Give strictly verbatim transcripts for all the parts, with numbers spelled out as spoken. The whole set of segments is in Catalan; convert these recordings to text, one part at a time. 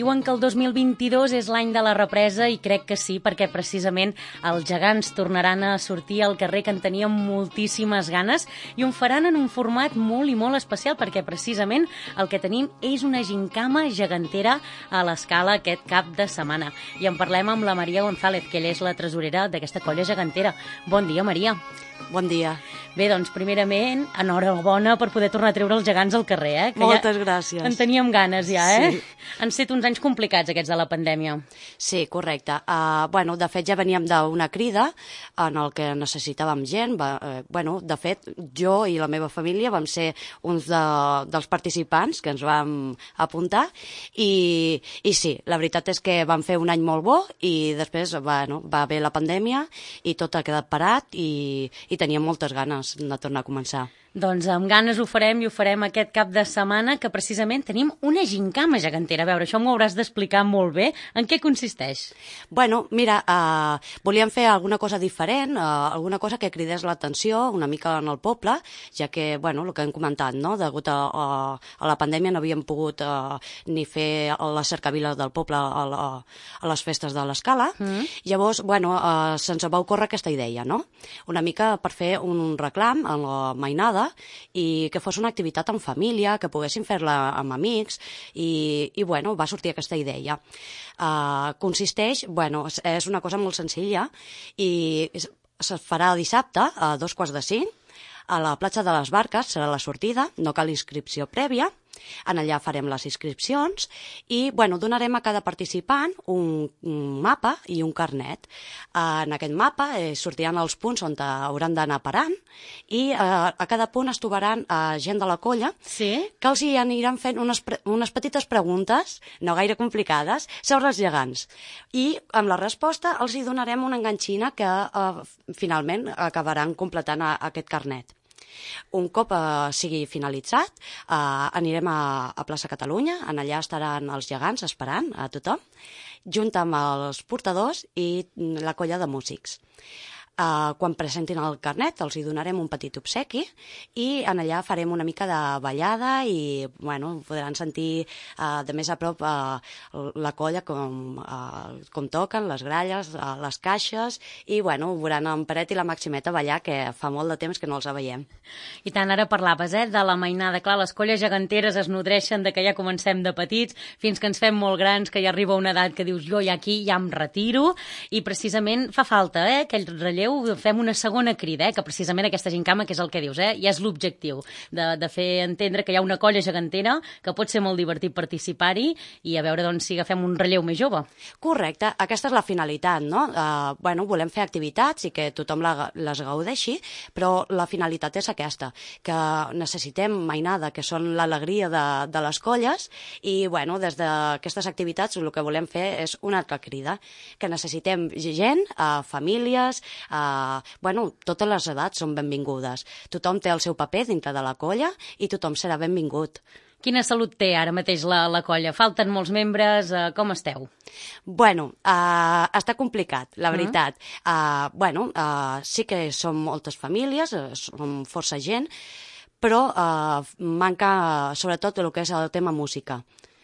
diuen que el dos mil vint-i-dos és l'any de la represa i crec que sí, perquè precisament els gegants tornaran a sortir al carrer, que en teníem moltíssimes ganes, i ho faran en un format molt i molt especial, perquè precisament el que tenim és una gincama gegantera a l'Escala aquest cap de setmana. I en parlem amb la Maria González, que ella és la tresorera d'aquesta colla gegantera. Bon dia, Maria. Bon dia. Bé, doncs, primerament, enhorabona per poder tornar a treure els gegants al carrer, eh? Que Moltes ja gràcies. En teníem ganes ja, eh? Sí. Han estat uns anys complicats, aquests de la pandèmia. Sí, correcte. Uh, bueno, de fet, ja veníem d'una crida en el que necessitàvem gent. Va, uh, bueno, de fet, jo i la meva família vam ser uns de, dels participants que ens vam apuntar i, i sí, la veritat és que vam fer un any molt bo i després bueno, va haver la pandèmia i tot ha quedat parat i, i teníem moltes ganes de tornar a començar. Doncs amb ganes ho farem i ho farem aquest cap de setmana, que precisament tenim una gincama gegantera. A veure, això m'ho hauràs d'explicar molt bé. En què consisteix? Bueno, mira, uh, volíem fer alguna cosa diferent, uh, alguna cosa que cridés l'atenció una mica en el poble, ja que, bueno, el que hem comentat, no?, degut a, a, a la pandèmia no havíem pogut uh, ni fer la cercavila del poble a, la, a les festes de l'Escala. Mm. Llavors, bueno, uh, se'ns va ocórrer aquesta idea, no?, una mica per fer un reclam en la mainada i que fos una activitat en família, que poguéssim fer-la amb amics i, i bueno, va sortir aquesta idea. Uh, consisteix, bueno, és una cosa molt senzilla i es farà dissabte a dos quarts de cinc a la platja de les Barques, serà la sortida, no cal inscripció prèvia. En allà farem les inscripcions i bueno, donarem a cada participant un, un mapa i un carnet. En aquest mapa eh, sortiran els punts on hauran d'anar parant i eh, a cada punt es trobaran eh, gent de la colla, sí? Que els hi aniran fent unes, unes petites preguntes, no gaire complicades, sobre els gegants. I amb la resposta els hi donarem una enganxina que eh, finalment acabaran completant a, a aquest carnet. Un cop eh, sigui finalitzat, eh, anirem a, a Plaça Catalunya, en allà estaran els gegants esperant a tothom, junt amb els portadors i la colla de músics. Uh, quan presentin el carnet els hi donarem un petit obsequi i en allà farem una mica de ballada i bueno, podran sentir uh, de més a prop uh, la colla com, uh, com toquen, les gralles, uh, les caixes i bueno, veuran en Peret i la Maximeta ballar, que fa molt de temps que no els veiem. I tant, ara parlaves eh, de la mainada. Clar, les colles geganteres es nodreixen de que ja comencem de petits fins que ens fem molt grans, que ja arriba una edat que dius jo ja aquí ja em retiro i precisament fa falta eh, aquell relleu. Fem una segona crida, eh, que precisament aquesta gincama, que és el que dius, eh, ja és l'objectiu, de, de fer entendre que hi ha una colla gegantera, que pot ser molt divertit participar-hi i a veure doncs, si agafem un relleu més jove. Correcte, aquesta és la finalitat, no? Uh, bueno, volem fer activitats i que tothom la, les gaudeixi, però la finalitat és aquesta, que necessitem mainada, que són l'alegria de, de les colles i, bueno, des d'aquestes activitats el que volem fer és una altra crida, que necessitem gent, uh, famílies, Uh, bueno, totes les edats són benvingudes. Tothom té el seu paper dintre de la colla i tothom serà benvingut. Quina salut té ara mateix la, la colla? Falten molts membres? Uh, com esteu? Bueno, uh, està complicat, la veritat. Uh, uh, bueno, uh, sí que som moltes famílies, uh, som força gent, però uh, manca uh, sobretot el que és el tema música.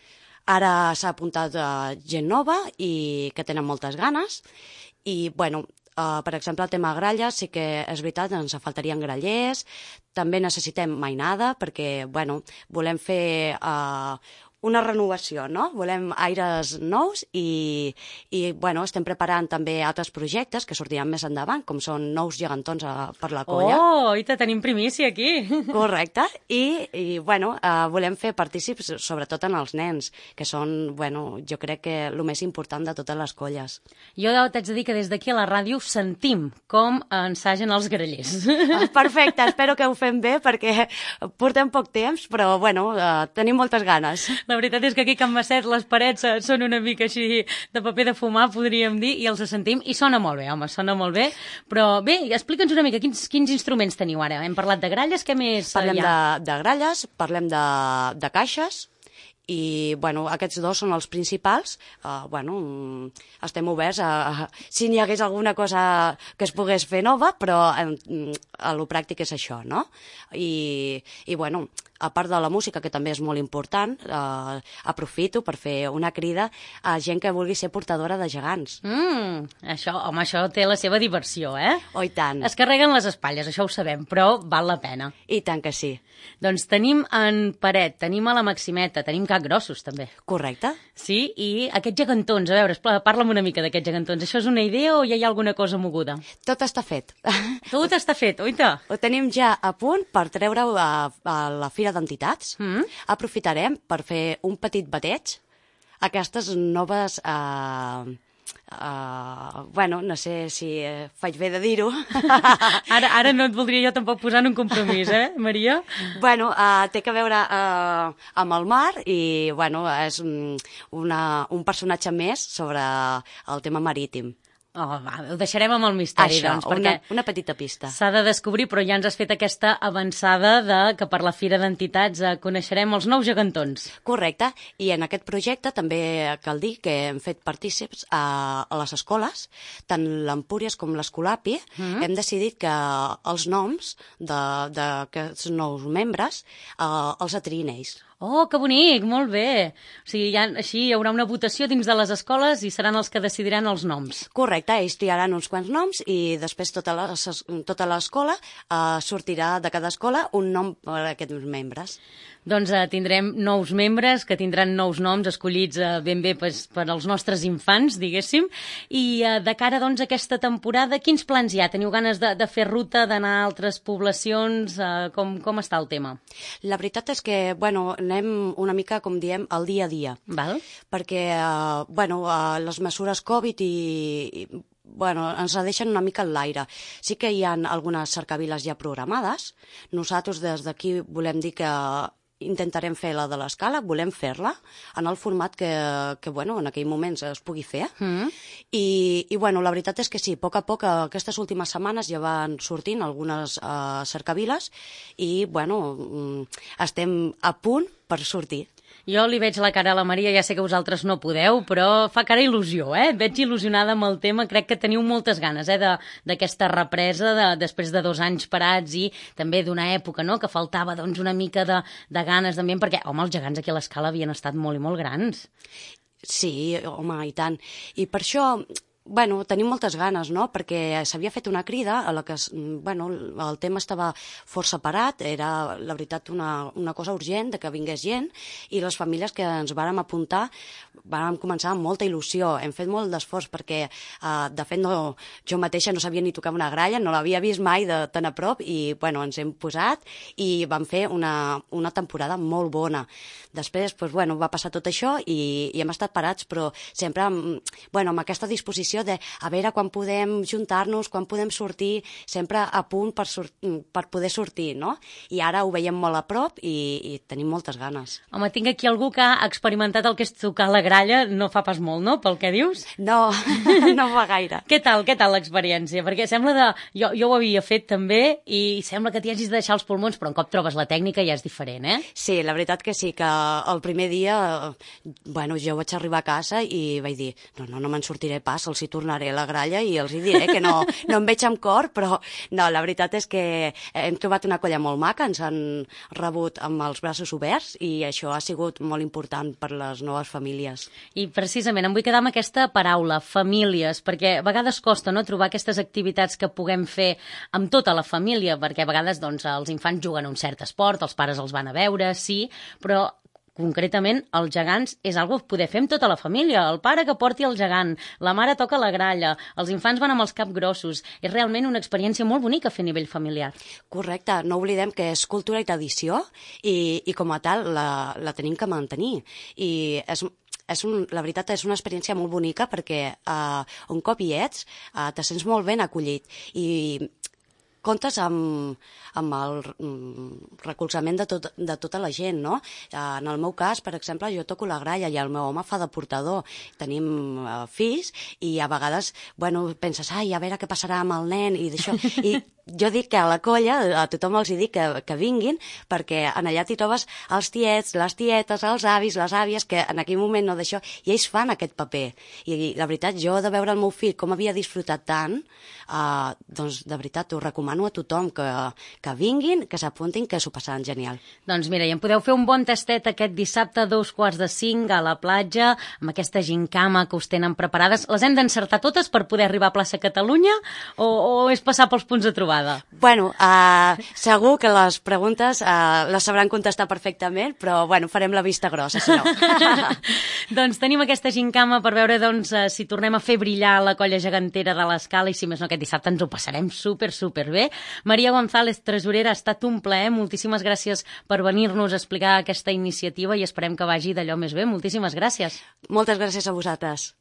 Ara s'ha apuntat uh, gent nova i que tenen moltes ganes i, bueno, Uh, per exemple, el tema gralles, sí que és veritat, ens faltarien grallers, també necessitem mainada, perquè, bueno, volem fer uh, una renovació, no? Volem aires nous i, i bueno, estem preparant també altres projectes que sortiran més endavant, com són nous gegantons a, per la colla. Oh, i te tenim primícia aquí. Correcte. I, i bueno, uh, volem fer partícips sobretot en els nens, que són, bueno, jo crec que el més important de totes les colles. Jo t'haig de dir que des d'aquí a la ràdio sentim com ensagen els grallers. Perfecte, espero que ho fem bé perquè portem poc temps, però bueno, uh, tenim moltes ganes. La veritat és que aquí a Can Masset les parets són una mica així de paper de fumar, podríem dir, i els sentim, i sona molt bé, home, sona molt bé. Però bé, explica'ns una mica, quins, quins instruments teniu ara? Hem parlat de gralles, què més parlem hi ha? De, de gralles, parlem de, de caixes, i bueno, aquests dos són els principals. Uh, bueno, estem oberts a, a si n'hi hagués alguna cosa que es pogués fer nova, però a, a lo pràctic és això, no? I, i bueno, a part de la música, que també és molt important, eh, aprofito per fer una crida a gent que vulgui ser portadora de gegants. Mm, això, home, això té la seva diversió, eh? Oh, i tant. Es carreguen les espatlles, això ho sabem, però val la pena. I tant que sí. Doncs tenim en Paret, tenim a la Maximeta, tenim Capgrossos, també. Correcte. Sí, i aquests gegantons, a veure, parla'm una mica d'aquests gegantons. Això és una idea o ja hi ha alguna cosa moguda? Tot està fet. Tot està fet, oita. Ho tenim ja a punt per treure-ho a, a la Fira d'Entitats. Mm. Aprofitarem per fer un petit bateig. Aquestes noves... Eh, Uh, bueno, no sé si eh, faig bé de dir-ho. ara, ara no et voldria jo tampoc posar en un compromís, eh, Maria? Bueno, uh, té que veure uh, amb el mar i, bueno, és una, un personatge més sobre el tema marítim. Oh, va, ho deixarem amb el misteri, Això, doncs, perquè una, una petita pista. S'ha de descobrir, però ja ens has fet aquesta avançada de que per la Fira d'Entitats eh, coneixerem els nous gegantons. Correcte, i en aquest projecte també cal dir que hem fet partícips a, a les escoles, tant l'Empúries com l'Escolapi, mm-hmm. hem decidit que els noms d'aquests nous membres eh, els atriïn ells. Oh, que bonic, molt bé. O sigui, ja, així hi haurà una votació dins de les escoles i seran els que decidiran els noms. Correcte, ells triaran uns quants noms i després tota tota l'escola eh, sortirà de cada escola un nom per a aquests membres. Doncs eh, tindrem nous membres que tindran nous noms escollits eh, ben bé per, per als nostres infants, diguéssim. I eh, de cara doncs, a aquesta temporada, quins plans hi ha? Teniu ganes de, de fer ruta, d'anar a altres poblacions? Eh, com, com està el tema? La veritat és que, bueno, anem una mica, com diem, al dia a dia. Val. Perquè, eh, bueno, eh, les mesures Covid i... i bueno, ens la deixen una mica en l'aire. Sí que hi ha algunes cercaviles ja programades. Nosaltres des d'aquí volem dir que intentarem fer la de l'escala, volem fer-la en el format que, que bueno, en aquell moment es pugui fer. Mm. I, I bueno, la veritat és que sí, a poc a poc, aquestes últimes setmanes ja van sortint algunes uh, cercaviles i bueno, estem a punt per sortir. Jo li veig la cara a la Maria, ja sé que vosaltres no podeu, però fa cara il·lusió, eh? Et veig il·lusionada amb el tema, crec que teniu moltes ganes, eh, d'aquesta represa de, després de dos anys parats i també d'una època, no?, que faltava doncs una mica de, de ganes d'ambient, perquè, home, els gegants aquí a l'escala havien estat molt i molt grans. Sí, home, i tant. I per això... Bueno, tenim moltes ganes, no?, perquè s'havia fet una crida a la que, bueno, el tema estava força parat, era, la veritat, una, una cosa urgent de que vingués gent, i les famílies que ens vàrem apuntar vàrem començar amb molta il·lusió. Hem fet molt d'esforç perquè, eh, de fet, no, jo mateixa no sabia ni tocar una gralla, no l'havia vist mai de tan a prop, i, bueno, ens hem posat i vam fer una, una temporada molt bona. Després, doncs, bueno, va passar tot això i, i hem estat parats, però sempre, bueno, amb aquesta disposició de a veure quan podem juntar-nos, quan podem sortir, sempre a punt per, sur per poder sortir, no? I ara ho veiem molt a prop i, i tenim moltes ganes. Home, tinc aquí algú que ha experimentat el que és tocar la gralla, no fa pas molt, no?, pel que dius? No, no fa gaire. Què tal, què tal l'experiència? Perquè sembla de... Jo, jo ho havia fet també i sembla que t'hi hagis de deixar els pulmons, però un cop trobes la tècnica ja és diferent, eh? Sí, la veritat que sí, que el primer dia, bueno, jo vaig arribar a casa i vaig dir, no, no, no me'n sortiré pas, els hi tornaré a la gralla i els hi diré que no, no em veig amb cor, però no, la veritat és que hem trobat una colla molt maca, ens han rebut amb els braços oberts i això ha sigut molt important per les noves famílies. I precisament em vull quedar amb aquesta paraula, famílies, perquè a vegades costa, no?, trobar aquestes activitats que puguem fer amb tota la família, perquè a vegades doncs, els infants juguen a un cert esport, els pares els van a veure, sí, però concretament, els gegants és algo que poder fer amb tota la família. El pare que porti el gegant, la mare toca la gralla, els infants van amb els capgrossos. És realment una experiència molt bonica fer a nivell familiar. Correcte. No oblidem que és cultura i tradició i, i com a tal la, la tenim que mantenir. I és... És un, la veritat és una experiència molt bonica perquè uh, un cop hi ets uh, te sents molt ben acollit i comptes amb, amb el recolzament de, tot, de tota la gent, no? En el meu cas, per exemple, jo toco la gralla i el meu home fa de portador. Tenim uh, fills i a vegades, bueno, penses, ai, a veure què passarà amb el nen i d'això. I jo dic que a la colla, a tothom els hi dic que, que vinguin, perquè en allà t'hi trobes els tiets, les tietes, els avis, les àvies, que en aquell moment no d'això, i ells fan aquest paper. I la veritat, jo de veure el meu fill com havia disfrutat tant, uh, doncs de veritat ho recomano a tothom que, que vinguin, que s'apuntin, que s'ho passaran genial. Doncs mira, i en podeu fer un bon tastet aquest dissabte a dos quarts de cinc a la platja, amb aquesta gincama que us tenen preparades. Les hem d'encertar totes per poder arribar a plaça Catalunya o, o és passar pels punts de trobada? Bueno, uh, segur que les preguntes uh, les sabran contestar perfectament, però bueno, farem la vista grossa, si no. Doncs tenim aquesta gincama per veure doncs, uh, si tornem a fer brillar la colla gegantera de l'Escala i si més no aquest dissabte ens ho passarem super, super bé. Maria González, tresorera, ha estat un plaer. Moltíssimes gràcies per venir-nos a explicar aquesta iniciativa i esperem que vagi d'allò més bé. Moltíssimes gràcies. Moltes gràcies a vosaltres.